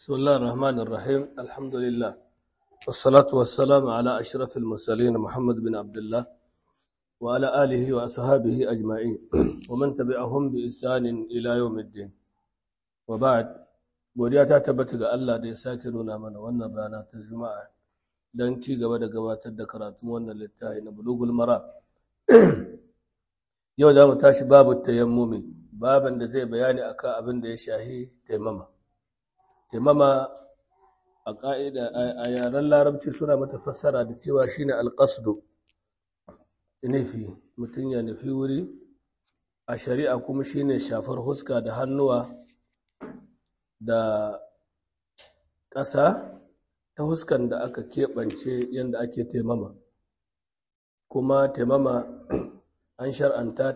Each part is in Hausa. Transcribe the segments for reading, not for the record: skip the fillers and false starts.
بسم الله الرحمن الرحيم الحمد لله والصلاة والسلام على أشرف المرسلين محمد بن عبد الله وعلى آله وأصحابه أجمعين ومن تبعهم بإحسان إلى يوم الدين وبعد godiya ta tabbata ga Allah da ya sake nuna mana wannan rana ta Juma'a don ci gaba da gabatar da karatun wannan littafi na Bulughul Maram. Yau za mu tashi babu tayammumi, baban da zai bayani akan abin da ya shahi taimama. Taimama a ƙa'ida a yaren larabci suna mata fassara da cewa shine alqasdu, nufi mutum ya nufi wuri, a shari'a kuma shine shafar huska da hannuwa da ƙasa ta huskan da aka keɓance yadda ake taimama. Kuma taimama an shar'anta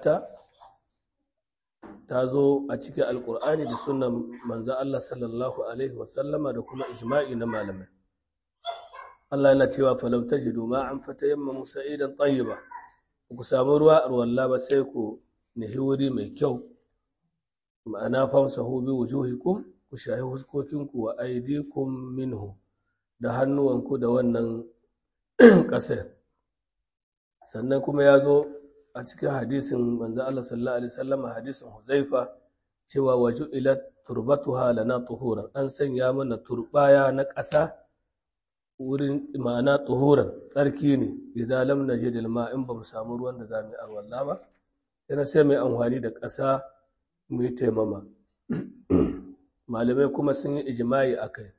ta zo a cikin alƙur'ani da sunan manzo Allah sallallahu alaihi wasallama da kuma ijma'i na malamai. Allah yana cewa falau tajidu ma'an fatayammamu sa'idan tayyiba, ku samu ruwa a ruwalla ba sai ku nihi wuri mai kyau, ma'ana famsahu bi wujuhikum, ku shahi huskokinku wa aidikum minhu, da hannuwanku da wannan ƙasar. Sannan kuma ya zo a cikin hadisin manzo Allah sallallahu alaihi wasallam, hadisin Huzaifa, cewa waju'ilat turbatuha lana tuhuran, an sanya mana turbaya na ƙasa wurin ma'ana tuhuran, tsarki ne, idan lam najid alma, in ba mu samu ruwan da zamu yi alwala ba yana sai mai amfani da ƙasa mu yi taimama. Malamai kuma sun yi ijma'i akai.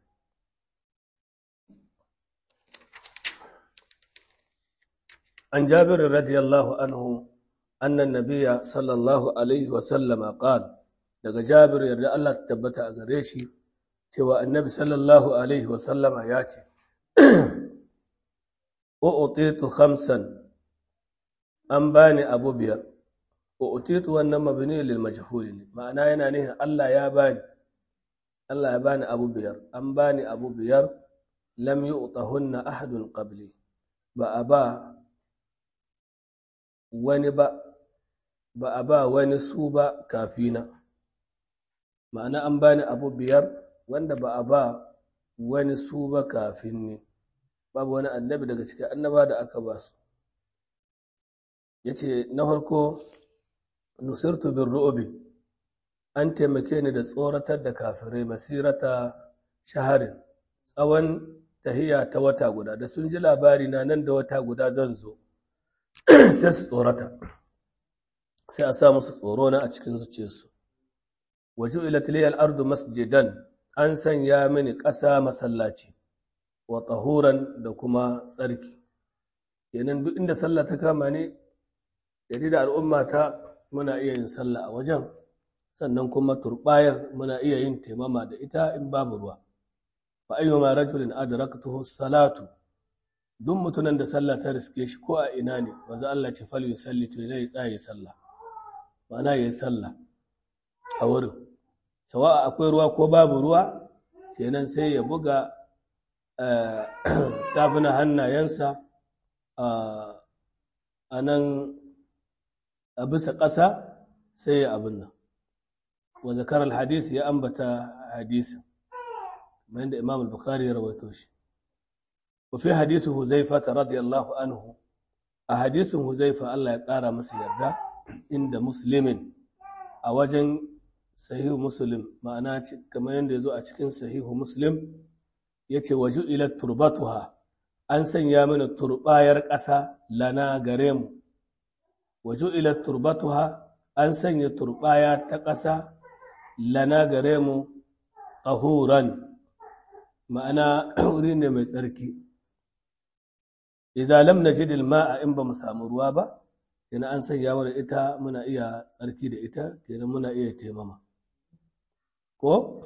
عن جابر رضي الله عنه أن النبي صلى الله عليه وسلم قال، daga Jabir yarda Allah ta tabbata a gare shi cewa annabi sallallahu alaihi wasallam ya ce, u'titu khamsan, an bani abu biyar. U'titu wannan mabni lil majhul ne, ma'ana yana nihin Allah ya bani abu biyar, an bani abu biyar, lam yu'tahunna ahadun qabli, ba a ba wani su ba kafina. Ma'ana an bani abu biyar wanda ba a ba wani su ba kafin ne, babu wani annabi daga cikin annaba da aka ba su. Yace na farko, nusirtu bin ru'ubi, an taimake ni da tsoratar da kafirai masirata shaharin, tsawon tahiya ta wata guda, da sun ji labari na nan da wata guda zan zo sai su tsorata, sai a sa musu tsoro na a cikin zuciyarsu. Waju'ilat liyal ardu masjidan, an sanya mini ƙasa masallaci, wa tahuran, da kuma tsarki. Kenan duk inda sallah ta kama ne, yadda da al'umma ta muna iya yin sallah a wajen, sannan kuma turbayar muna iya yin taimama da ita in babu ruwa. Fa ayyuma rajulin adrakatuhu salatu, duk mutunan da sallah ta riske shi ko a ina ne, manzo Allah ce fal yusalli, to zai tsaye sallah, ma'ana yayi sallah a wurin, sawa'a akwai ruwa ko babu ruwa. Kenan sai ya buga tafina hannayensa a nan a bisa ƙasa, sai ya abin nan. Wa zakar al-hadisi, ya ambata hadisin bayan da Imam al-Bukhari ya rawaito shi. وفي حديث حذيفة رضي الله عنه، أحاديث حذيفة الله يقارى masa yarda, inda muslimin a wajen sahihu muslim, ma'ana kamar yadda ya zo a cikin sahihu muslim, ya ce waju ila turbatuha, an sanya mana turbayar ƙasa lana gare mu. Waju ila turbatuha, an sanya turbaya ta ƙasa lana gare mu, tahuran, ma'ana wuri ne mai tsarki. Idan lam najid al-ma'a, in ba mu samu ruwa ba, kenan an sanya mana ita muna iya tsarki da ita, kenan muna iya taimama. Ko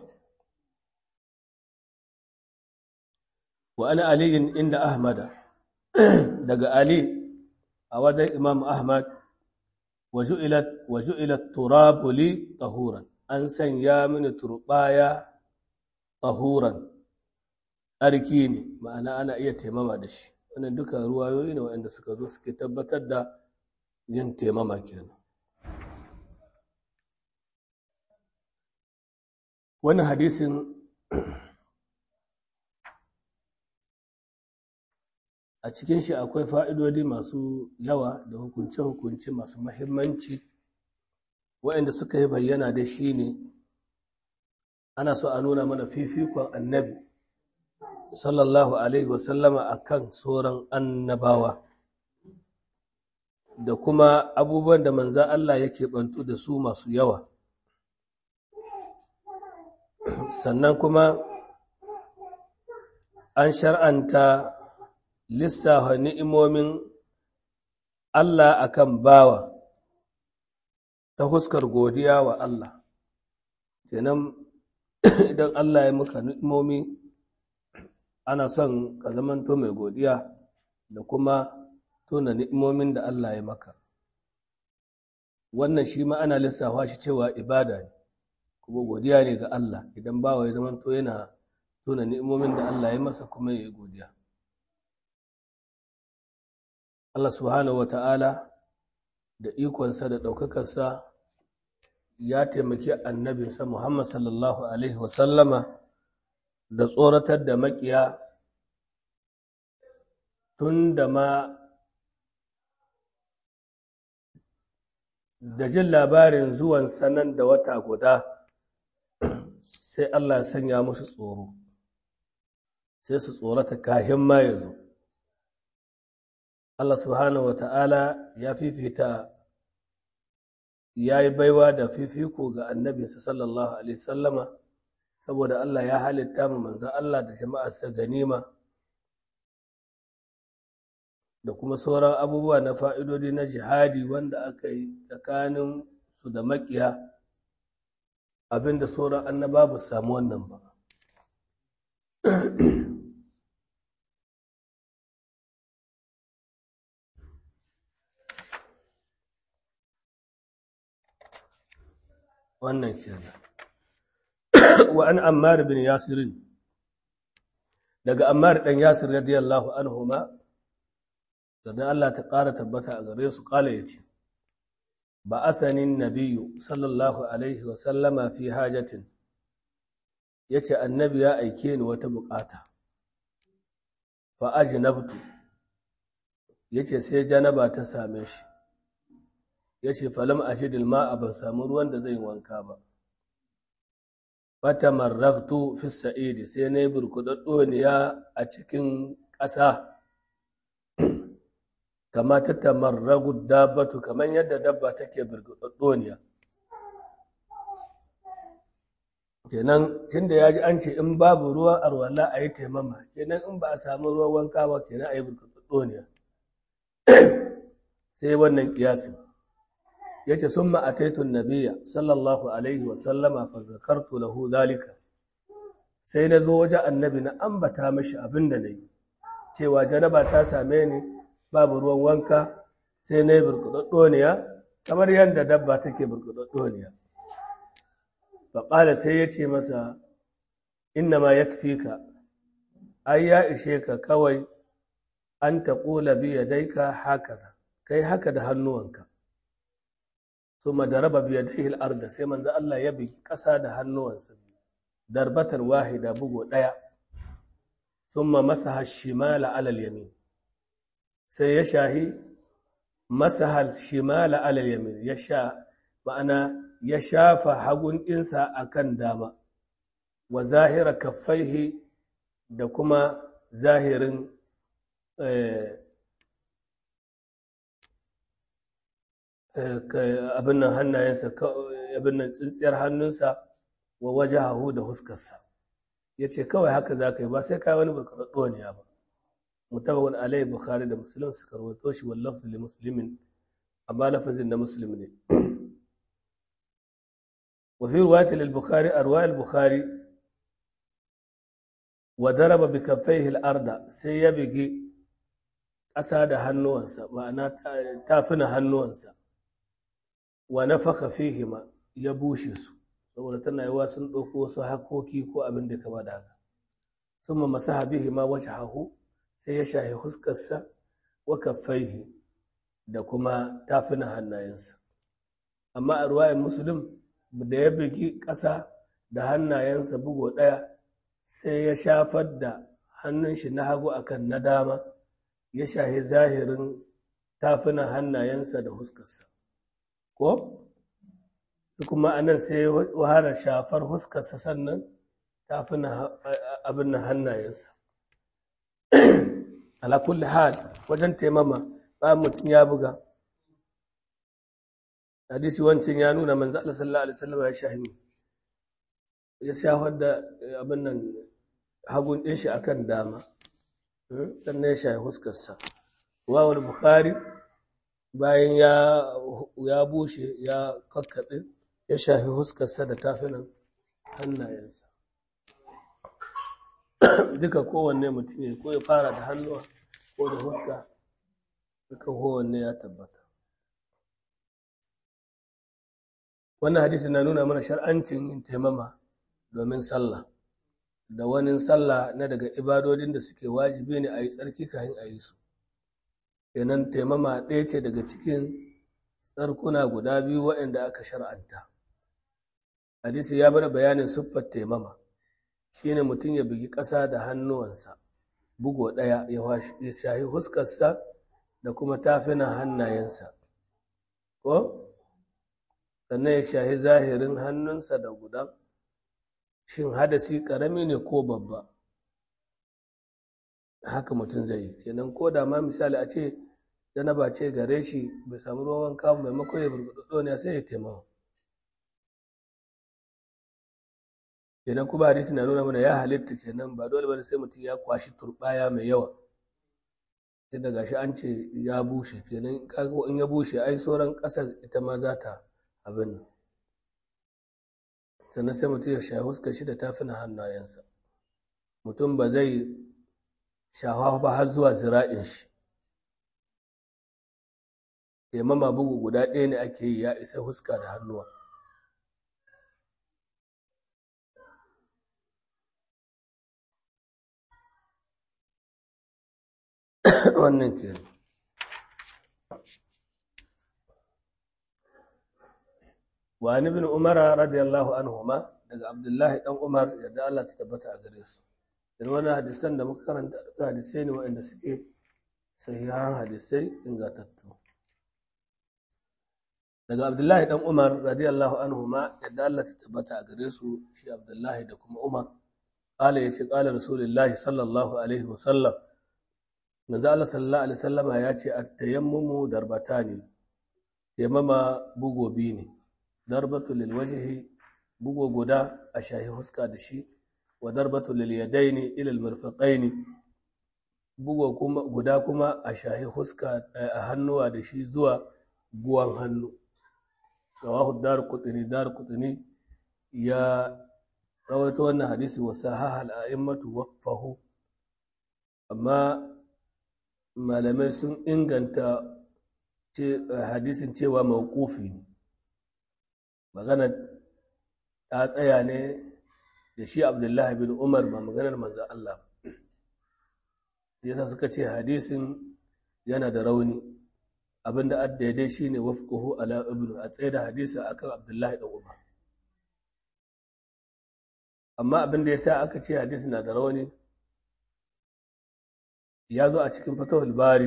wa ana aliyin inda Ahmada, daga Ali a wajen Imam Ahmad, waju'ilat turabu li tahuran, an sanya mini turbaya tahuran, tsarki ne, ma'ana ana iya taimama da shi. Wannan duka ruwayoyi ne waɗanda suka zo suke tabbatar da yin taimama kenan. Wannan hadisin a cikin shi akwai fa'idodi masu yawa da hukunce-hukunce masu mahimmanci waɗanda suka yi bayyana da shi ne ana so a nuna mana fifikon annabi sallallahu alaihi wasallama a kan sauran annabawa da kuma abubuwan da manzan Allah yake bantu da su masu yawa sannan kuma an shar'anta lissafa ni'imomin Allah akan bawa ta huskar godiya wa Allah kenan idan Allah ya maka ni'imomi ana son ka zamanto mai godiya da kuma tona ni'imomin da Allah ya maka wannan shi ma ana lissafa shi cewa ibada ne kuma godiya ne ga Allah idan bawa ya zamanto yana tona ni'imomin da Allah ya masa kuma ya yi godiya Allah subhanahu wa ta'ala da ikonsa da ɗaukakarsa ya taimaki annabinsa Muhammad sallallahu Alaihi wasallama da tsoratar da maƙiya tun da ma da jin labarin zuwan sanan da wata guda sai Allah ya sanya musu tsoro sai su tsorata kahin ma ya zo Allah subhanahu wa ta'ala ya fifita ya yi baiwa da fifiko ga annabinsa sallallahu Alaihi sallama saboda Allah ya halitta mu manzan Allah da jama'arsa ganima da kuma sauran abubuwa na fa'idodi na jihadi wanda aka yi tsakanin su da makiya abinda sauran annaba ba samu wannan ba wannan kenan wa an Ammar bin Yasir daga Ammar dan Yasir radiyallahu anhuma da Allah ta ƙara tabbata a gare su kala yace ba asanin nabiyyu sallallahu alaihi wa sallama fi hajatin yace annabi ya aike ni wata bukata fa ajnabtu yace sai janaba ta same shi ya ce falam a ce dilma ban samu ruwan da zai wanka ba fata marraftu fi sa'idi sai na yi burkudaddoniya a cikin ƙasa kama ta tamarragu dabbatu kamar yadda dabba take burkudaddoniya kenan tunda ya ji an ce in babu ruwan arwala a yi taimama kenan in ba a samu ruwan wanka ba kenan a yi burkudaddoniya sai wannan kiyasin yace summa ataitun nabiyya sallallahu alaihi wa sallama fa zakartu lahu zalika sai nazo wajen annabi na ambata mishi abinda nayi cewa janaba ta same ni babu ruwan wanka sai nayi burkudaddoniya kamar yanda dabba take burkudaddoniya fa qala sai yace masa inna ma yakfika ai ya ishe ka kawai an taqula bi yadayka hakaza kai haka da hannuwanka ثم ضرب بيديه الارض sai manzo Allah ya bigi ƙasa da hannuwansa darbatar wahida bugu daya thumma masaha shimala ala al-yamin sai ya shahi masaha shimala ala al-yamin ya sha ma'ana ya shafa hagun dinsa akan dama wa zahira kaffaihi da kuma zahirin abin nan hannayensa abin nan tsintsiyar hannunsa wa wajahahu da huskarsa yace kawai haka zaka yi ba sai kai wani burkudaddoniya ba mutabawun alai bukhari da muslim suka rawaito shi wal lafz li muslimin amma lafazin da muslim ne wa fi riwayat al bukhari arwa al bukhari wa daraba bi kaffaihi al arda sai ya bigi ƙasa da hannuwansa ma'ana tafina hannuwansa wa nafakha fihima ya bushe su saboda tana yiwa sun dauko wasu hakoki ko abin da kama da haka summa masaha bihima wajhahu sai ya shahi huskarsa wa kaffaihi da kuma tafina hannayensa amma a ruwayan muslim da ya bigi ƙasa da hannayensa bugo ɗaya sai ya shafar da hannun shi na hagu akan na dama ya shahi zahirin tafunan hannayensa da huskarsa ko kuma anan sai wahara shafar huskarsa sannan tafunan abin nan hannayensa ala kulli hal wajen taimama ba mutum ya buga hadisi wancan ya nuna manzo Allah sallallahu alaihi wasallam ya shahi ya shahar da abin nan hagun din shi akan dama sannan ya shahi huskarsa wawal bukhari bayan ya bushe ya kakkaɓe ya shahi huskarsa da tafinan hannayensa duka kowanne mutum ne ko ya fara da hannuwa ko da huska duka kowanne ya tabbata wannan hadisi na nuna mana shar'ancin yin taimama domin sallah da wani sallah na daga ibadodin da suke wajibi ne a yi tsarki kafin a yi su kenan taimama ɗaya ce daga cikin tsarkuna guda biyu waɗanda aka shar'anta hadisi ya bada bayanin siffar taimama shine mutum ya bugi ƙasa da hannuwansa bugo ɗaya ya shahi huskarsa da kuma tafinan hannayensa ko sannan ya shahi zahirin hannunsa da gudan shin hadasi ƙarami ne ko babba haka mutum zai yi kenan ko da ma misali a ce janaba ce gare shi bai samu ruwan wanka maimakon ya burbuɗo ne sai ya taimama kenan kuma hadisi na nuna mana ya halitta kenan ba dole bane sai mutum ya kwashi turbaya mai yawa sai daga shi an ce ya bushe kenan kaga in ya bushe ai sauran ƙasar ita ma za ta abin nan sannan sai mutum ya shahi huskar shi da tafina hannayensa mutum ba zai shahawa ba har zuwa zira'in shi taimama bugu guda ɗaya ne ake yi ya isa huska da hannuwa wannan ke wa ni bin umar radiyallahu anhuma daga abdullahi dan umar yadda Allah ta tabbata a gare su da wannan hadisan da muka karanta duka hadisai ne waɗanda suke sahihan hadisai ingantattu daga abdullahi dan umar radiyallahu anhuma yadda Allah ta tabbata a gare su shi abdullahi da kuma umar qala yace qala rasulullahi sallallahu alaihi wasallam manzo Allah sallallahu alaihi wasallama ya ce at-tayammumu darbatani tayammama bugo biyu ne darbatu lil wajhi bugo guda a shahi huska da shi wa darbatu lil yadaini ila al mirfaqaini bugo kuma guda kuma a shahi huska a hannuwa da shi zuwa guwan hannu rawahu darqutni ya rawaito wannan hadisi wa sahaha al-a'immatu waqfahu amma malamai sun inganta hadisin cewa mawqufi ne magana ta tsaya ne da shi Abdullahi bin Umar ba maganar manzon Allah yasa suka ce hadisin yana da rauni abinda addaidai shine wafquhu ala ibnu a tsaye da hadisi akan Abdullahi bin Umar amma abinda yasa aka ce hadisi na da rauni ya zo a cikin fatawul bari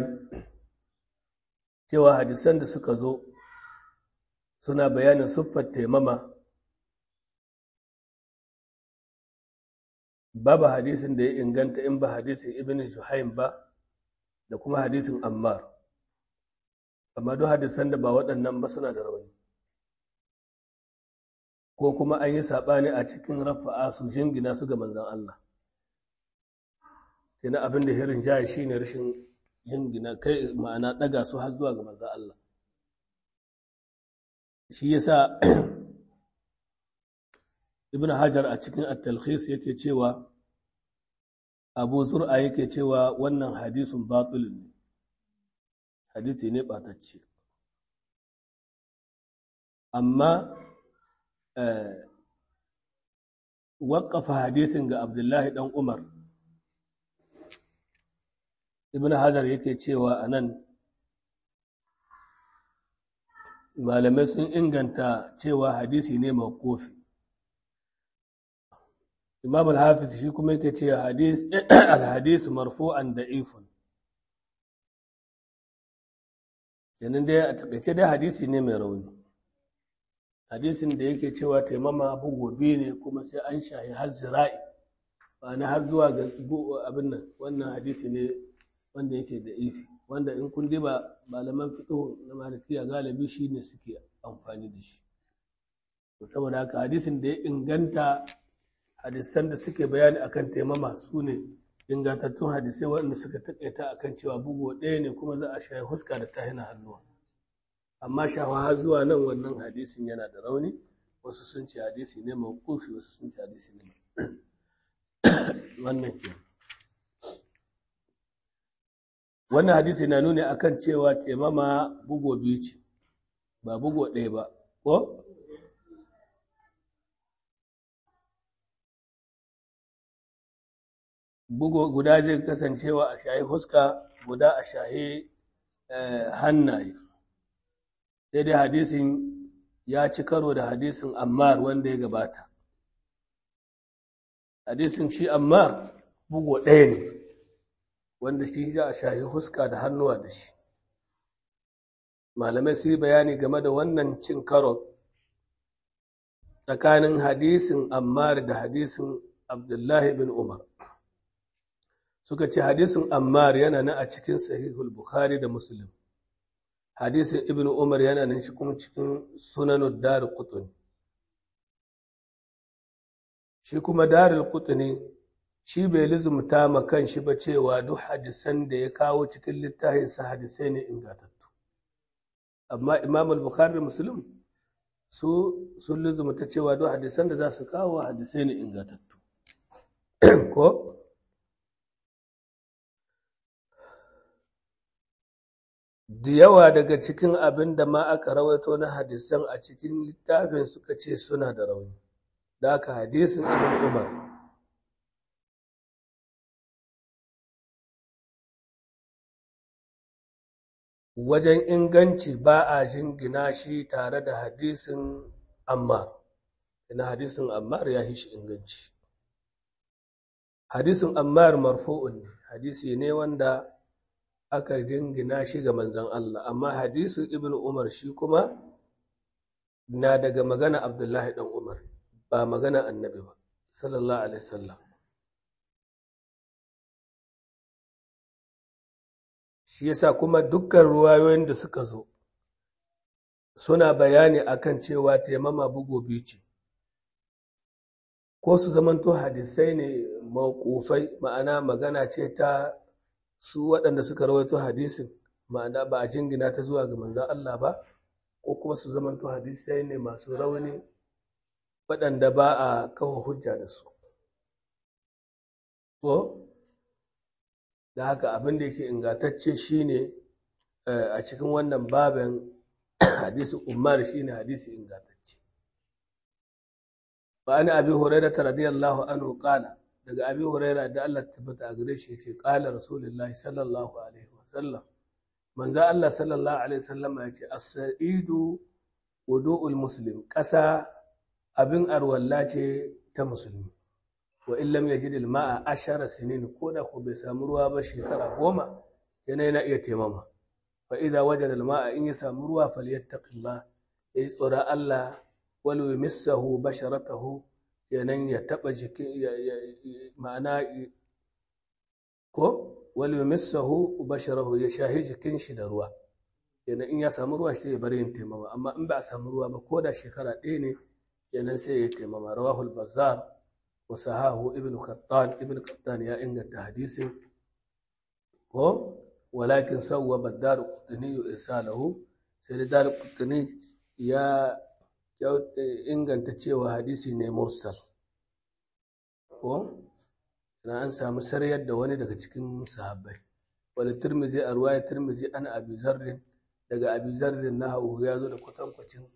cewa hadisan da suka zo suna bayanin siffar taimama babu hadisin da ya inganta in ba hadisin ibn Shuhaim ba da kuma hadisin Ammar amma duk hadisan da ba waɗannan ba suna da rauni ko kuma an yi saɓani a cikin rafa'a su jingina su ga manzon Allah kenan abin da hirin jaye shine rashin jingina kai ma'ana daga su har zuwa ga manzon Allah shi yasa ibn Hajar a cikin at-talkhis yake cewa Abu Zur'a yake cewa wannan hadisin batil ne hadisi ne batacce amma waƙafa hadisin ga Abdullahi dan Umar ibn Hajar yake cewa anan malamai sun inganta cewa hadisi ne mawqufi Imam al-Hafiz shi kuma yake cewa al-hadith marfu'an da'ifun yanin dai a taƙaice dai hadisi ne mai rauni, hadisin da yake cewa taimama bugu biyu ne kuma sai an shahi har zira'i ba na har zuwa ga abin nan, wannan hadisi ne wanda yake da ifi, wanda in kun diba malaman fiqh na malikiya galibi shine suke amfani da shi. Saboda haka hadisin da ya inganta, hadisan da suke bayani akan taimama su ne ingantattun hadisai waɗanda suka taƙaita akan cewa bugu ɗaya ne kuma za a shahi huska da tahina hannuwa. Amma shawa har zuwa nan wannan hadisin yana da rauni, wasu sun ce hadisi ne mawqufi, wasu sun ce hadisi ne wannan ke. Wannan hadisi na nuni akan cewa taimama bugu biyu ce ba bugu ɗaya ba, ko bugu guda zai kasancewa a shahi fuska, guda a shahi hannaye. Sai dai hadisin ya ci karo da hadisin Ammar wanda ya gabata. Hadisin shi Ammar bugu ɗaya ne, wanda shi za a shahi fuska da hannuwa da shi. Malamai su yi bayani game da wannan cin karo tsakanin hadisin Ammar da hadisin Abdullahi bin Umar. Suka ce hadisin Ammar yana nan a cikin Sahihul Bukhari da Muslim. Hadisin Ibn Umar yana nan shi kuma cikin Sunanud Daraqutni. Shi kuma Daraqutni shi bai lizumta ma kanshi ba cewa duk hadisan da ya kawo cikin littafin sa hadisai ne ingantattu. Amma Imam al-Bukhari da Muslim sun lizumta cewa duk hadisan da za su kawo hadisai ne ingantattu. Ko da yawa daga cikin abin da ma aka rawaito na hadisan a cikin littafin suka ce suna da rauni, da aka hadisin Ibn Umar wajen inganci ba a jingina shi tare da hadisin Ammar, ina hadisin Ammar ya shi inganci. Hadisin Ammar marfu'un ne, hadisi ne wanda aka jingina shi ga manzon Allah, amma hadisin Ibn Umar shi kuma na daga magana Abdullahi dan Umar, ba magana annabi ba sallallahu alaihi wasallam. Shi yasa kuma dukkan ruwayoyin da suka zo suna bayani akan cewa taimama bugu biyu ce, ko su zamanto hadisai ne mawqufai, ma'ana magana ce ta su waɗanda suka rawaito hadisin, ma'ana ba a jingina ta zuwa ga manzon Allah ba, ko kuma su zamanto hadisai ne masu rauni waɗanda ba a kawo hujja da su. Ko da haka abin da yake ingantacce shine a cikin wannan babin hadisi Ummar shine hadisi ingantacce. Wa an Abi Hurairah radiyallahu anhu qala, daga Abi Hurairah da Allah tabbata a gare shi yace qala Rasulullahi sallallahu alaihi wasallam, manzo Allah sallallahu alaihi wasallam yace as-sa'idu wudu'ul muslim, ƙasa abin arwalla ce ta musulmi. Wa in lam yajid al-ma'a 10 sinin, ko da ko bai samu ruwa ba shekara 10 yana iya taimama. Fa idza wajada al-ma'a, in ya samu ruwa falyattaqillah, yayi tsora Allah, wal yumissahu basharatahu, yanan ya taba jikin ma'ana ko wal yumissahu basharahu, ya shahi jikin shi da ruwa. Yanan in ya samu ruwa sai ya bari yin taimama, amma in ba a samu ruwa ba ko da shekara 1 ne yanan sai ya taimama. Rawahul Bazzar wa sahahu ibn Qattan ya inganta hadisin, ko walakin sawwaba ad-Daraqutni irsalahu, sai da Daraqutni ya inganta cewa hadisi ne mursal, ko na an samu sarayar da wani daga cikin sahabbai. Wal Tirmidhi, a ruwaya Tirmidhi, ana Abi Zarr, daga Abi Zarr nahawu, ya zo da kwatankwacin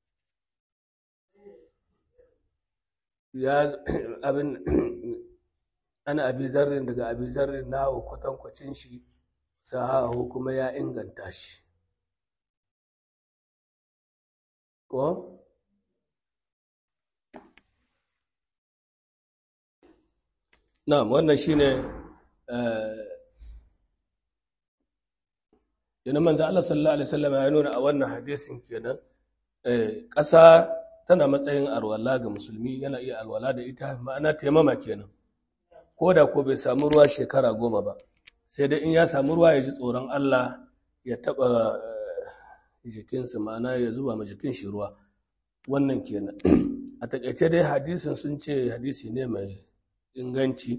ya abin ana Abi Zarr, daga Abi Zarr nahawu kwatankwacin shi, sahahu kuma ya inganta shi. Ko na'am, wannan shine yana manzo Allah sallallahu alaihi wasallam ya nuna a wannan hadisin kenan ƙasa tana matsayin alwala ga musulmi, yana iya alwala da ita, ma'ana taimama kenan, ko da ko bai samu ruwa shekara 10 ba, sai dai in ya samu ruwa ya ji tsoron Allah ya taɓa jikinsa, ma'ana ya zuba ma jikin shi ruwa, wannan kenan. A taƙaice dai hadisin sun ce hadisi ne mai inganci,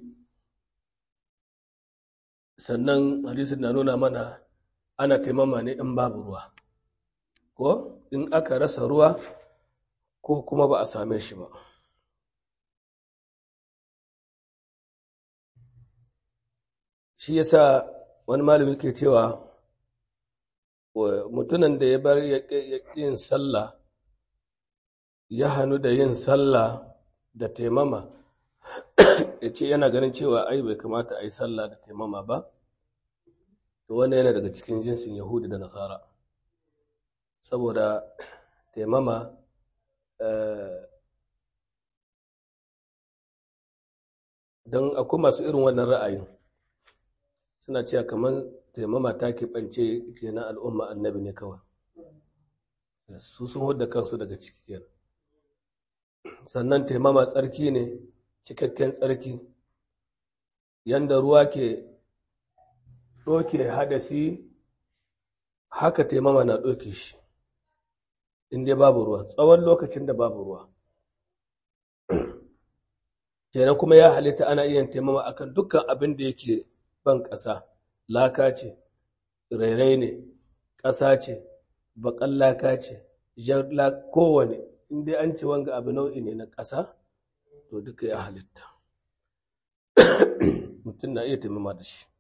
sannan hadisin na nuna mana ana taimama ne in babu ruwa, ko in aka rasa ruwa ko kuma ba a same shi ba. Shi yasa wani malami ke cewa mutumin da ya bar yin sallah ya hannu da yin sallah da taimama, ya ce yana ganin cewa ai bai kamata a yi sallah da taimama ba, to wannan yana daga cikin jinsin Yahudi da Nasara, saboda taimama don akwai masu irin wannan ra'ayin, suna cewa kamar taimama ta keɓance kenan al'umma annabi ne kawai, su sun hudda kansu daga ciki kenan. Sannan taimama tsarki ne, cikakken tsarki, yanda ruwa ke ɗoke hadasi, haka taimama na ɗoke shi, inda babu ruwa, tsawon lokacin da babu ruwa. Kenan kuma ya halitta ana iya taimama akan dukkan abin da yake ban ƙasa, laka ce, rairai ne, ƙasa ce, baƙan laka ce, jar kowane, inda an ce wanga abu nau'i ne na ƙasa, to duka ya halitta. Mutum na iya taimama da shi.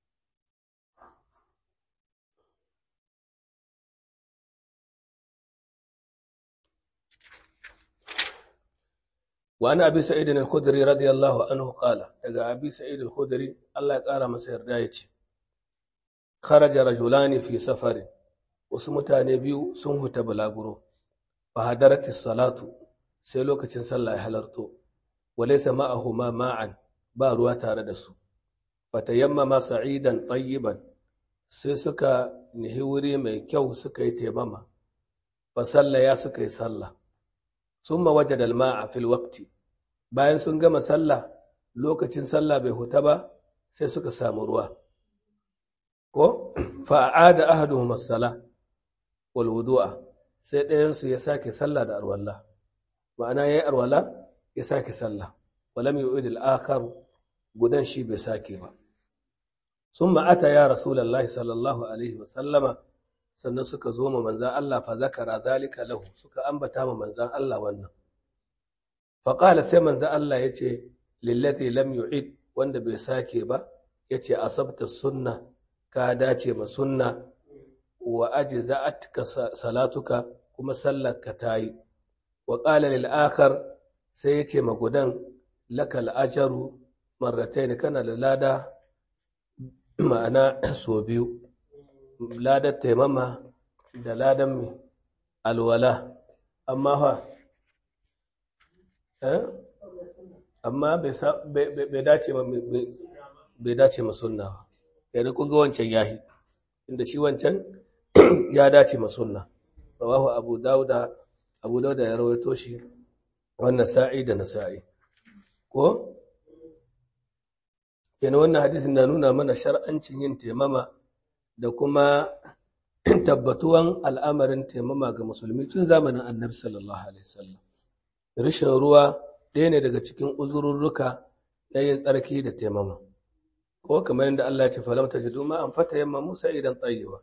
وعن أبي سعيد الخدري رضي الله عنه قال daga أبي سعيد الخدري الله يقرأ masa yarda yace خرج رجلان في سفر wasu mutane biyu sun huta balaguro fa hadarati salatu sai lokacin sallah ya halarto walaysa ma'ahuma ma'an ba ruwa tare da su fatayammama sa'idan tayyiban sai suka nihi wuri mai kyau suka yi taimama fa sallaya suka yi sallah summa wajada al-ma'a fil waqti bayan sun gama sallah lokacin sallah bai huta ba sai suka samu ruwa ko fa aada ahaduhum as-salah wal wudu'a sai ɗayan su ya sake sallah da arwalla ma'ana yayi arwalla ya sake sallah walam yu'id al-akhar gudan shi bai sake ba summa ata ya rasulullahi sallallahu alaihi wasallama sannan suka zo ma manzan Allah fa zakara zalika lahu suka ambata ma manzan Allah wannan fa qala sai manzan Allah yace lillati lam yu'id wanda bai sake ba yace asabta sunna ka dace ma sunna wa ajza'atka salatuka kuma sallarka tayi wa qala lil akhar sai yace ma gudan lakal ajru marratayn kana da lada ma'ana so biyu ladar taimama da ladan alwala amma amma bai dace ma sunna ba yadda kun ga wancan yahi inda shi wancan ya dace ma sunna rawahu abu dauda ya rawaito shi wannan sa'i da nasa'i ko kenan wannan hadisin na nuna mana shar'ancin yin taimama da kuma tabbatuwan al'amarin taimama ga musulmi tun zamanin annabi sallallahu alaihi wasallam rashin ruwa ɗaya ne daga cikin uzurruka na yin tsarki da taimama ko kamar yadda Allah ya ce falam tajidu ma an fata yamma Musa idan tsayewa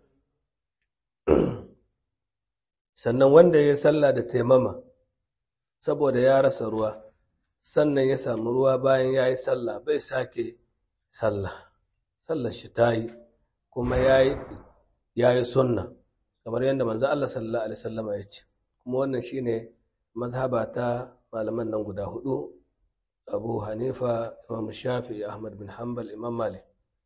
sannan wanda ya sallah da taimama saboda ya rasa ruwa sannan ya samu ruwa bayan ya yi sallah bai sake sallah shi ta yi kuma ya yi sunna kamar yadda manzo Allah sallallahu alaihi wasallam ya ce kuma wannan shine mazhaba ta malaman nan guda hudu Abu Hanifa, Imam Shafi'i, Ahmad bin Hanbal, Imam Malik.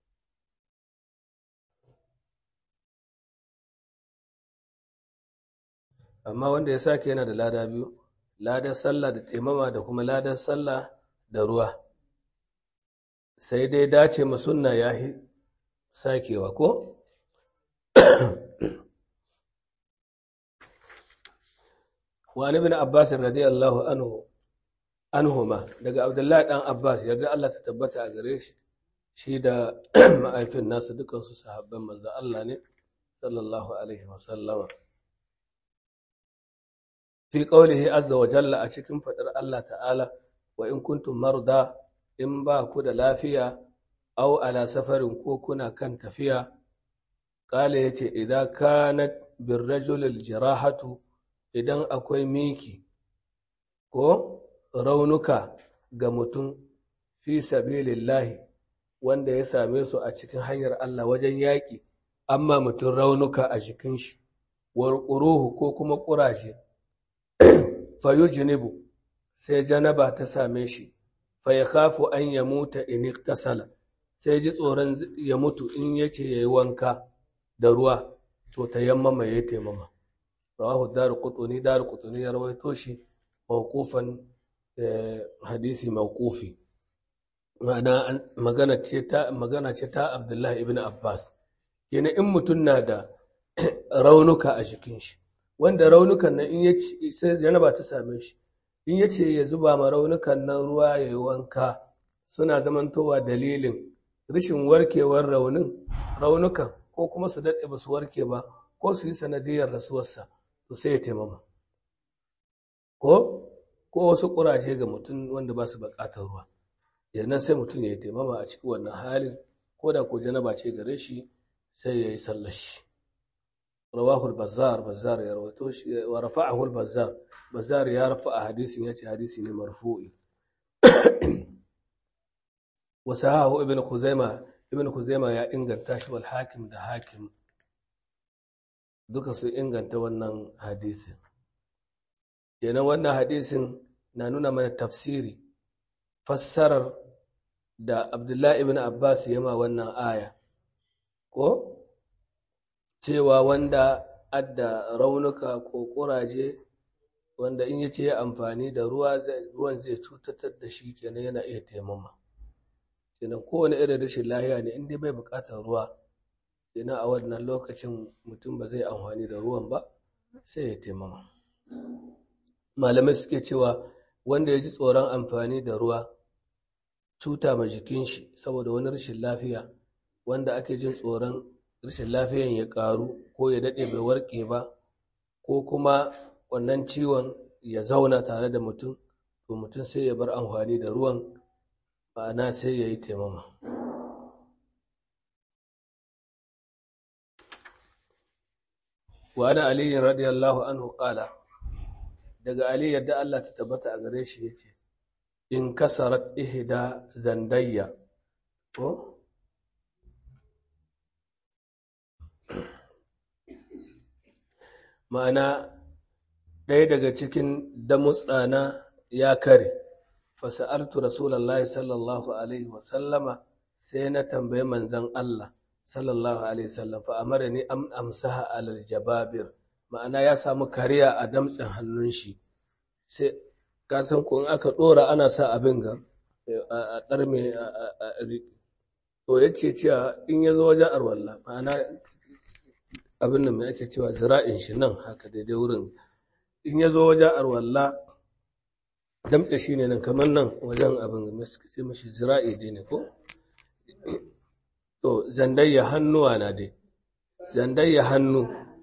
Amma wanda ya sake yana da lada biyu, ladar sallah da taimama da kuma ladar sallah da ruwa. Sai dai dace ma sunna yahi sakewa ko? wa ibn Abbas radiyallahu anhuma daga Abdullahi dan Abbas yarda Allah ta tabbata a gare shi da ma'aifin nasu dukansu sahabban manzo Allah ne sallallahu alaihi wasallama fi qawlihi azza wa jalla a cikin fadar Allah ta'ala wa in kuntum marda in ba ku da lafiya aw ala safarin ko kuna kan tafiya qala yace idan kanat bir rajul al jirahatu idan akwai miki ko raunuka ga mutum fi sabilillahi wanda ya same su a cikin hanyar Allah wajen yaƙi amma mutum raunuka a jikin shi warquruhu ko kuma ƙuraje fayujnibu sai janaba ta same shi fa yakhafu an yamuta in iktasala sai ji tsoron ya mutu in yace yayi wanka da ruwa to tayammama yayi taimama rawahu darqutni ya rawaito shi mawqufan hadisi mawqufi ma'ana magana ce ta Abdullahi ibn Abbas yana in mutum na da raunuka a jikin shi wanda raunukan nan in yace sai janaba ta same shi in yace ya zuba ma raunukan nan ruwa yayi wanka suna zamantowa dalilin rashin warkewar raunukan ko kuma su dade ba su warke ba ko su yi sanadiyar rasuwarsa to sai ya taimama ko wasu ƙuraje ga mutum wanda ba su buƙatar ruwa yannan sai mutum ya yi taimama a cikin wannan halin ko da ko janaba ce gare shi sai ya yi sallar shi rawahul bazzar ya rawaito shi wa rafa'ahu al-bazzar ya rafa'a hadisin yace hadisi ne marfu'i wa sahahu ibn khuzaimah ya inganta shi wal hakim da hakim duka su inganta wannan hadisin kenan wannan hadisin na nuna mana tafsiri fassarar da Abdullahi ibn Abbas ya ma wannan aya ko cewa wanda adda raunuka ko kuraje wanda in yace ya amfani da ruwan zai cutatar da shi kenan yana iya taimama kenan kowane irin rashin lafiya ne in dai bai buƙatar ruwa kenan a wannan lokacin mutum ba zai amfani da ruwan ba sai ya taimama malamai suke cewa wanda ya ji tsoron amfani da ruwa cuta ma jikin shi saboda wani rashin lafiya wanda ake jin tsoron rashin lafiyan ya ƙaru ko ya daɗe bai warke ba ko kuma wannan ciwon ya zauna tare da mutum to mutum sai ya bar amfani da ruwan ma'ana sai ya yi taimama wa ana aliyin radiyallahu anhu qala daga Ali yadda Allah ta tabbata a gare shi yace in kasarat ihda zandayya ko ma'ana ɗaya daga cikin damutsana ya kare fasa'altu rasulullahi sallallahu alaihi wasallama sai na tambaye manzon Allah sallallahu alaihi wasallam fa amarani am amsaha alal jababir ma'ana ya samu kariya a damtsin hannun shi sai ka san ko in aka dora ana sa abin ga a darme to yace cewa in yazo wajen arwalla ma'ana abin nan mai ake cewa zira'in shi nan haka daidai wurin in yazo wajen arwalla damtse shine nan kamar nan wajen abin da sai mishi zira'i dai ne ko to zandayya hannuwa na dai zandayya hannu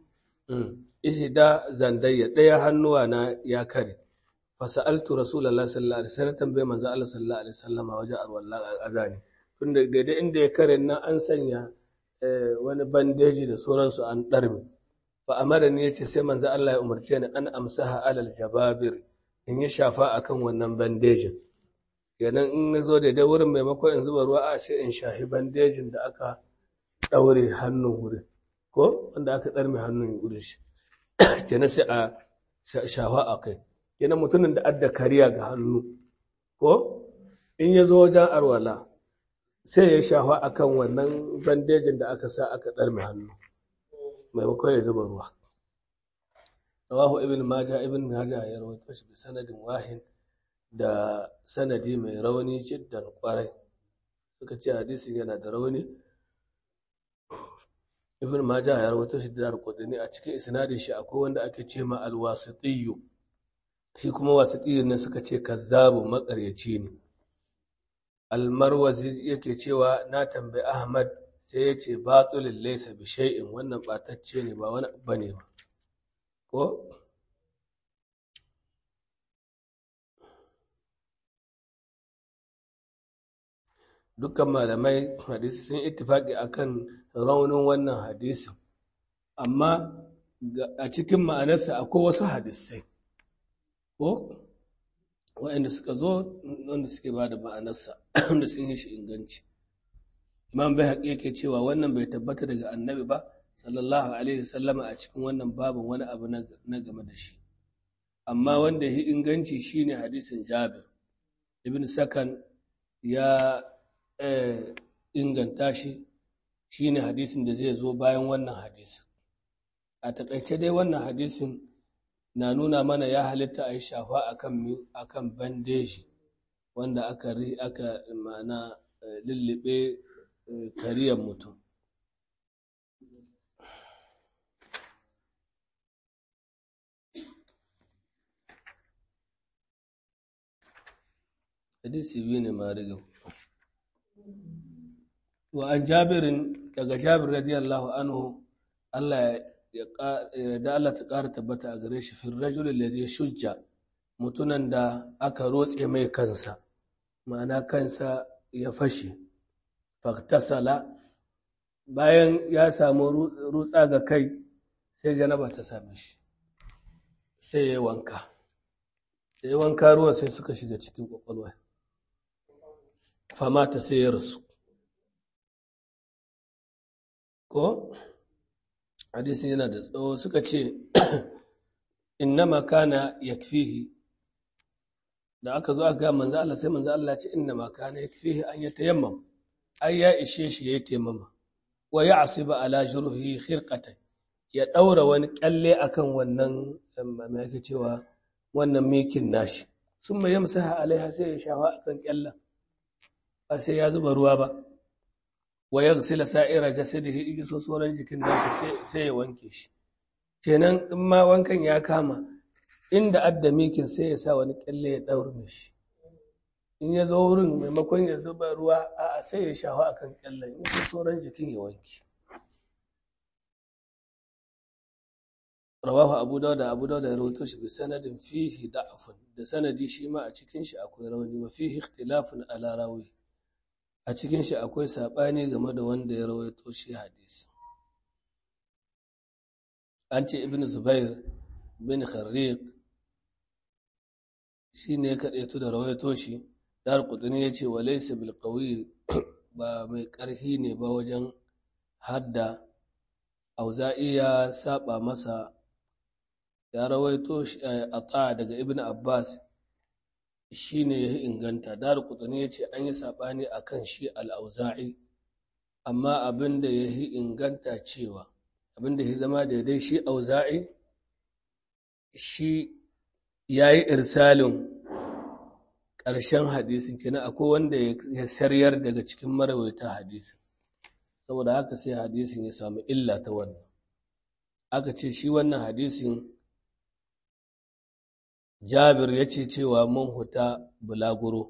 ihda zandayya ɗaya hannuwa na ya kare fasa'altu rasulullahi sallallahu alaihi wasallam tambaye manzo Allah sallallahu alaihi wasallam wajen arwallah azani tunda daidai inda ya kare nan an sanya wani bandeji da sauransu an darme fa amara ne yace sai manzo Allah ya umarce ni an amsaha alal jababir in ya shafa akan wannan bandejin kenan in nazo daidai wurin maimakon in zuba ruwa a sai in shahi bandejin da aka daure hannun wurin ko wanda aka tsarme hannun wurin shi kenan sai a shafa a kai kenan mutumin da adda kariya ga hannu ko in ya zo wajen arwala sai ya shafa akan wannan bandejin da aka sa aka tsarme hannu maimakon ya zuba ruwa rawahu ibn majah ya rawaito shi bi sanadin wahin da sanadi mai rauni jiddan kwarai suka ce hadisin yana da rauni ibn majah ya rawaito shi da Darqutni a cikin isnadin shi akwai wanda ake ce ma al-wasitiyyu shi kuma wasitiyyu ne suka ce kazzabu makaryaci ne. Al-Marwazi yake cewa na tambayi Ahmad sai ya ce batulin laysa bi shay'in, wannan batacce ne ba wani bane ba ko dukkan malamai hadisi sun ittifaqi akan raunin wannan hadisin, amma a cikin ma'anarsa akwai wasu hadisai ko waɗanda suka zo wanda suke ba da ma'anarsa wanda sun yi shi inganci. Imam Baihaqi yake cewa wannan bai tabbata daga annabi ba sallallahu alaihi wasallama a cikin wannan babin wani abu na game da shi, amma wanda ya inganci shine hadisin Jabir ibn Sakan ya inganta shi, shine hadisin da zai zo bayan wannan hadisin. A takaice dai wannan hadisin na nuna mana ya halitta a yi shafa akan bandeji wanda aka ma'ana lullube kariyar mutum. Hadisi biyu ne ma riga. Wa an Jabirin, daga Jabir radiyallahu anhu, Allah ta ƙara tabbata a gare shi, fin rajulun da zai shujja mutunan da aka rotse mai kansa, ma'ana kansa ya fashe, faktasala, bayan ya samu rutsa ga kai sai janaba ta same shi, sai ya wanka. Da ya wanka ruwan sai suka shiga cikin ƙwaƙwalwa, famata sai ya rasu. Ko? Hadisin yana da tsawo, suka ce innama kana yakfihi, da aka zo aka ga manzo Allah sai manzo Allah ce innama kana yakfihi an yatayammam, ai ya ishe shi yayi tayammama, wa ya'siba ala jurhihi khirqatan, ya daura wani kyalle akan wannan me yake cewa wannan mikin nashi, summa yamsaha alaiha, sai ya shafa akan kyallen ba sai ya zuba ruwa ba, wa yaghsila sa'ira jasadihi, iso sauran jikin nashi sai ya wanke shi. Kenan in ma wankan ya kama inda adda mikin sai ya sa wani kyalle ya daure shi, in ya zo wurin maimakon ya zuba ruwa a'a sai ya shafa akan kyallen, iso sauran jikin ya wanke. Rawahu Abu Dawud ya rawaito shi bi sanadin fihi da'fun, da sanadi shi ma a cikin shi akwai rauni, wa fihi ikhtilafun ala rawi, a cikin shi akwai saɓani game da wanda ya rawaito shi hadisi. An ce Ibn Zubair bin Kharriq shi ne ya kaɗaitu da rawaito shi, Darqutni ya ce wa laysa bil qawi, ba mai ƙarfi ne ba wajen hadda. Auza'i ya saba masa, ya rawaito shi a daga Ibn Abbas shi ne ya inganta. Darqutni ya ce an yi saɓani a kan shi al'auza'i, amma abin da ya inganta cewa abin da ya zama daidai shi auza'i shi ya yi irsalin ƙarshen hadisin, kina akwai wanda ya saryar daga cikin marawaita hadisin, saboda haka sai hadisin ya samu illa ta wannan. Aka ce shi wannan hadisin Jabir ya ce cewa mun huta bulaguro,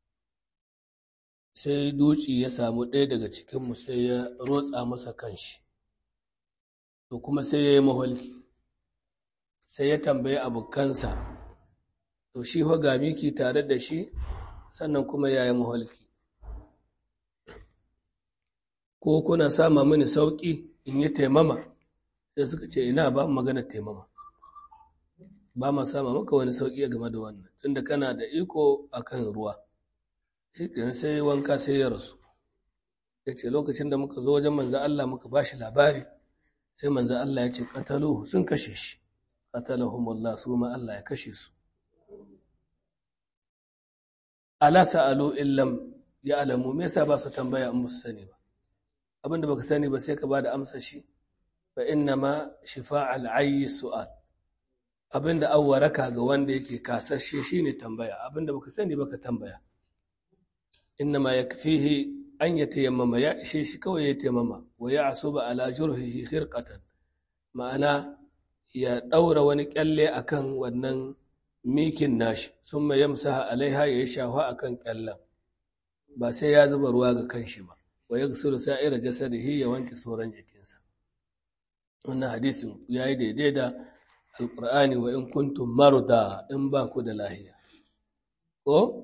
sai duci ya samu ɗaya daga cikinmu sai ya rotsa masa kanshi, to kuma sai ya yi maholki, sai ya tambayi abokansa, to shi ga miki tare da shi sannan kuma ya yi maholki, ko kuna sama mini sauƙi in yi taimama? Sai suka ce ina ba magana taimama, ba ma sama maka wani sauƙi game da wannan, tunda kana da iko akan ruwa. Shi kenan sai wanka sai ya rasu. Ya ce lokacin da muka zo wajen manzo Allah muka ba shi labari, sai manzo Allah ya ce qataluhu, sun kashe shi, qatalahumullah, su ma Allah ya kashe su. Ala sa'alu illam ya'lamu, me yasa ba su tambaya in musu sani ba? Abinda baka sani ba sai ka bada amsar shi, fa inna ma shifa'al ayyi su'al, abinda an waraka ga wanda yake kasashe shine tambaya, abinda baka sani baka tambaya. Inna ma yakfihi an ya tayammama ya ishe shi kawai ya tayammama wa ya asuba ala jurhihi khirqatan ma'ana ya daura wani kyalle akan wannan mikin nashi summa yamsaha alaiha ya shafa akan kyallen ba sai ya zuba ruwa ga kanshi ba wa yaghsilu sa'ira jasadihi ya wanke sauran jikinsa wannan hadisin yayi daidai da alqur'ani wa in kuntum marda in ba ku da lahiya ko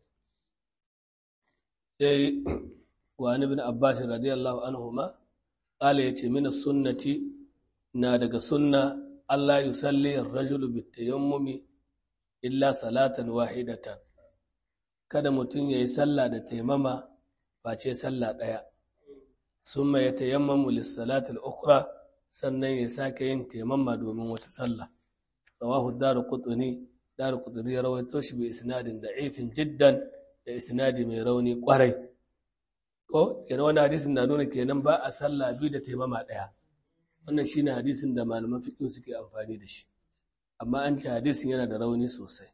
sai wa ibn abbas radiyallahu anhuma qala yace min sunnati na daga sunna Allah yusalli ar-rajulu bit-tayammumi illa salatan wahidatan kada mutum yayi sallah da taimama face sallah daya summa yatayammamu lis-salati al-ukhra sannan ya sake yin taimama domin wata sallah rawahu ad-darqutni ya rawaito shi bi isnadin da'ifin jiddan da isnadi mai rauni kwarai ko yana wani hadisin na nuna kenan ba a sallah biyu da taimama daya wannan shine hadisin da malaman fiqh suke amfani da shi amma an ce hadisin yana da rauni sosai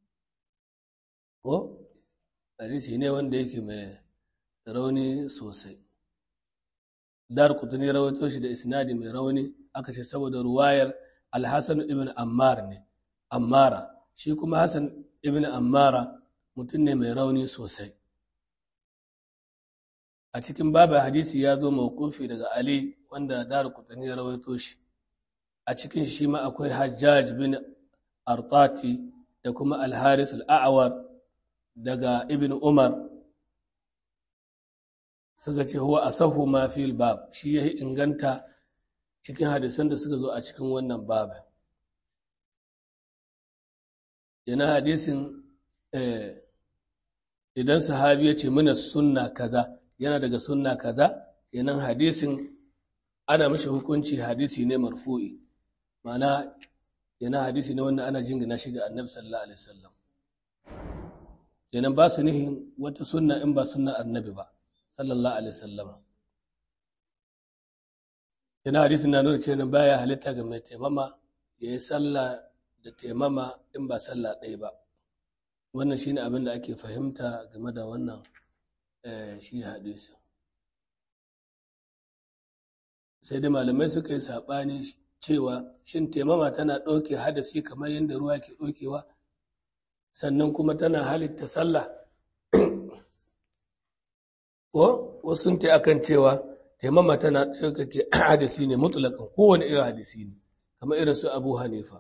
ko hadisi ne wanda yake mai rauni sosai Darqutni rawaito shi da isnadi mai rauni aka ce saboda ruwayar Al-Hasan ibn Ammara shi kuma Hasan ibn Ammara mutum ne mai rauni sosai a cikin babu hadisi ya zo mawqufi daga Ali wanda Darqutni ya rawaito shi a cikin shi ma akwai Hajjaj bin Artati da kuma Al-Haris al-A'war daga Ibn Umar suka ce huwa asahu ma fil bab shi yayi inganta cikin hadisan da suka zo a cikin wannan babu yana hadisin idan sahabi ya ce mana sunna kaza yana daga sunna kaza yanan hadisin ana mashi hukunci hadisi ne marfu'i ma'ana yana hadisi ne wanda ana jingina shi ga annabi sallallahu alaihi wasallam yanan ba su nihin wata sunna in ba sunna annabi ba sallallahu alaihi wasallam yana hadisin na nuna cewa baya halitta ga mai taimama yayi sallah da taimama in ba sallah ɗaya ba wannan shine abin da ake fahimta game da wannan shi hadisi sai dai malamai suka yi saɓani cewa shin taimama tana ɗauke hadasi kamar yadda ruwa ke ɗaukewa sannan kuma tana halitta sallah ko wasu sun ta akan cewa taimama tana ɗauke hadasi ne mutlaƙan kowane irin hadisi ne kamar irin su Abu Hanifa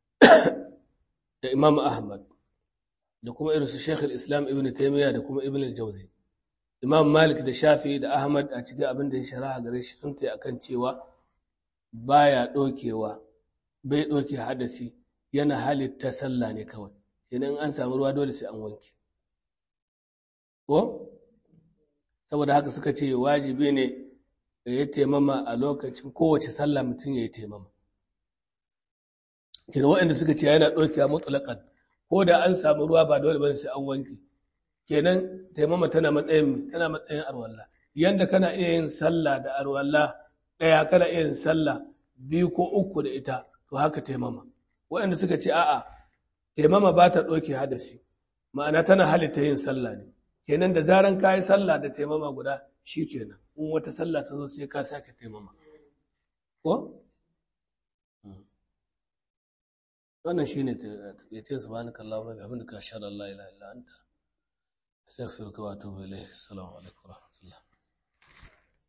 da Imam Ahmad da kuma irin su Sheikh al-Islam Ibn Taymiyyah da kuma Ibn al-Jawzi Imam Malik da Shafi da Ahmad a cikin abin da ya sharaha gare shi sun tai akan cewa baya dokewa bai doke hadasi yana halitta sallah ne kawai idan an samu ruwa dole sai an wanke ko saboda haka suka ce wajibi ne ya taimama a lokacin kowace sallah mutum ya yi taimama kenan waɗanda suka ce yana dokewa mutlaqan ko da an samu ruwa ba dole bane sai an wanke kenan taimama tana matsayin arwalla yanda kana iya yin sallah da arwalla ɗaya kana iya yin sallah biyu ko uku da ita to haka taimama waɗanda suka ce a'a taimama ba ta ɗauke hadasi ma'ana tana halitta yin sallah ne kenan da zaran ka yi sallah da taimama guda shi kenan in wata sallah ta zo sai ka sake taimama ko wannan shine ya ce subhanakallahumma wa bihamdika ashhadu an la ilaha illa anta astaghfiruka wa atubu ilayk assalamu alaikum